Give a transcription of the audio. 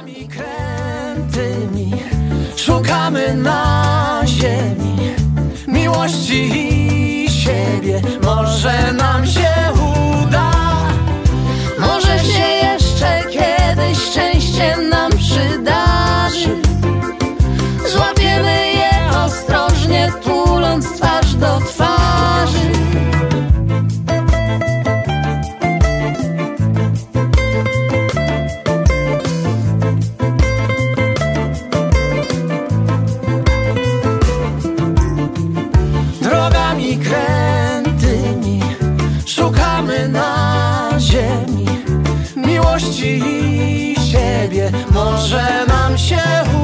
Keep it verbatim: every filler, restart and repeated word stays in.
Drogami krętymi szukamy na ziemi miłości i siebie. Może nam się uda, może się jeszcze kiedyś szczęście nam przydarzy. Złapiemy je ostrożnie, tuląc twarz do twarzy. Drogami krętymi szukamy na ziemi miłości i siebie. Może nam się uda,